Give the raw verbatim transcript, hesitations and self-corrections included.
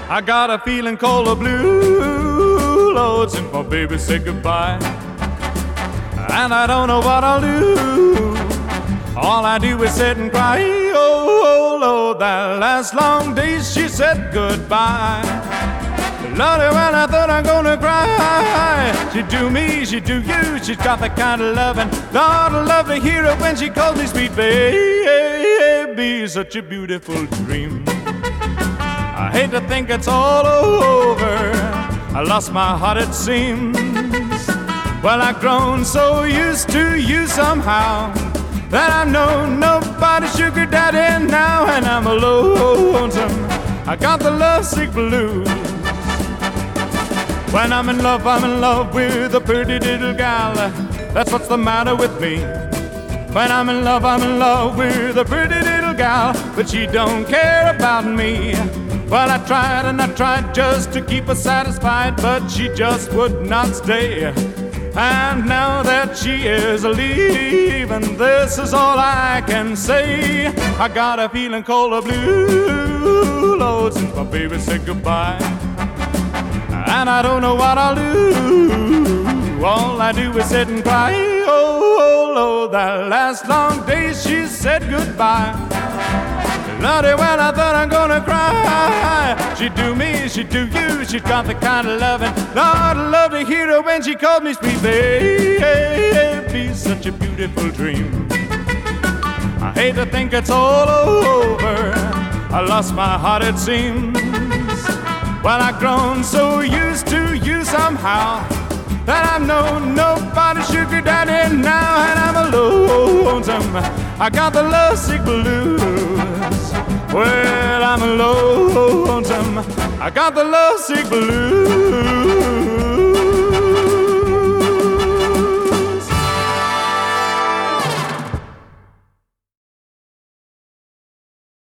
I got a feeling called a blue, Lord, since my baby said goodbye. And I don't know what I'll do. All I do is sit and cry. Oh, oh Lord, that last long day she said goodbye. Lordy, when I thought I'm gonna cry, she'd do me, she'd do you. She's got the kind of loving Lord, I love to hear it when she calls me sweet baby. Such a beautiful dream. I hate to think it's all over. I lost my heart, it seems. Well, I've grown so used to you somehow that I know nobody's sugar daddy now, and I'm lonesome. I got the lovesick blues. When I'm in love, I'm in love with a pretty little gal. That's what's the matter with me. When I'm in love, I'm in love with a pretty little gal, but she don't care about me. Well, I tried and I tried just to keep her satisfied, but she just would not stay. And now that she is leaving, this is all I can say. I got a feeling called a blue, Lord, since my baby said goodbye. And I don't know what I'll do. All I do is sit and cry. Oh, oh Lord, that last long day she said goodbye. Lordy, when I thought I'm gonna cry, she'd do me, she'd do you. She's got the kind of loving Lord, I love to hear her when she called me sweet baby. Such a beautiful dream. I hate to think it's all over. I lost my heart, it seems. Well, I've grown so used to you somehow that I've known nobody's sugar daddy now, and I'm lonesome. I got the lovesick blues. Well, I'm lonesome. I got the lovesick blues.